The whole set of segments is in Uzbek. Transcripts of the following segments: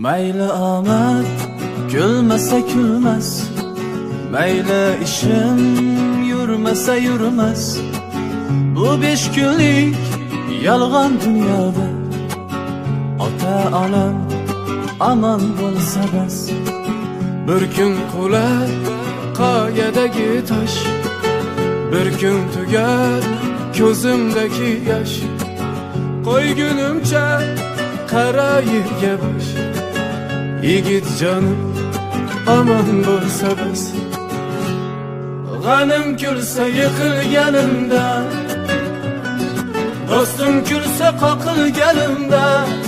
Mayli omad gulmasa kulmas, mayli ishim yurmasa yurmas. Bu 5 kunlik yolg'on dunyoda ota onam aman bo'lsa bas. Bir kun qular qoyadagi tosh, bir kun tugar ko'zimdagi yosh. Qo'ygunimcha qara yerga bosh, yigit jonim aman bo'lsa bas. G'anim kulsa yiqilganimda, do'stim kulsa qoqilganimda,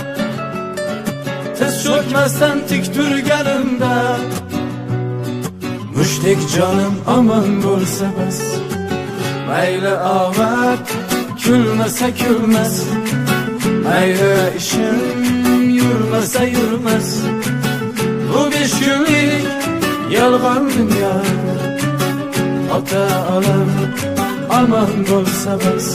tiz cho'kmasdan tik turganimda, mushtdek jonim aman bo'lsa bas. Mayli omad kulmasa kulmas, mayli ishim yurmasa yurmas. Bu 5 kunlik yolg'on dunyoda ota onam aman bo'lsa bas.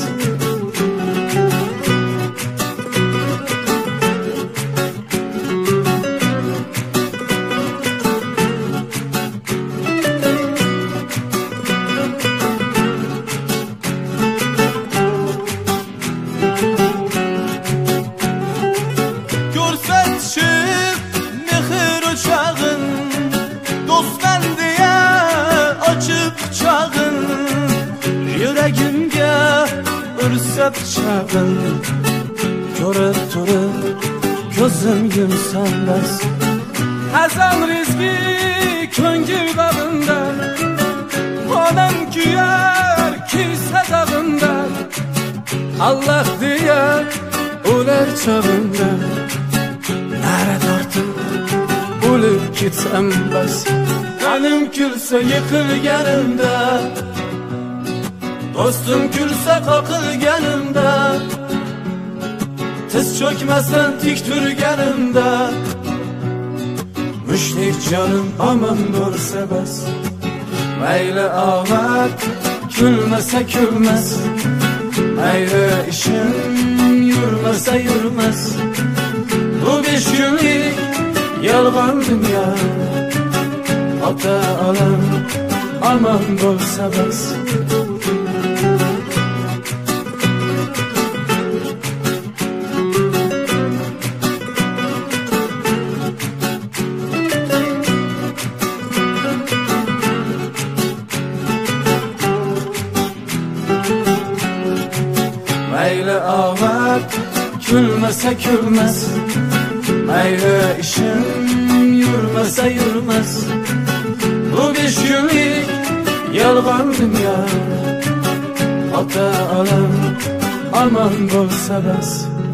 Ko'rsatishib mehr o'chog'in, do'stman deya ochib quchog'in, yuragimga ursa pichog'in. Ko'rib turib ko'zim yumsam bas. Hazam rizqi ko'ngil bag'imda, onam kuyar kiysa dag'imda, Allah deya o'lar chog'imda. Nara tortib o'lib ketsam bas. G'anim kulsa yiqilganimda, do'stim kulsa qoqilganimda, tiz cho'kmasdan tik turganimda, mushtdek jonim aman bo'lsa bas. Mayli omad kulmasa kulmas, mayli ishim yurmasa yurmas. Bu 5 kunlik yolg'on dunyoda ota onam aman bo'lsa bas. Mayli omad kulmasa kulmas, mayli ishim yurmasa yurmas. Bu 5 kunlik yolg'on dunyoda ota onam aman bo'lsa bas.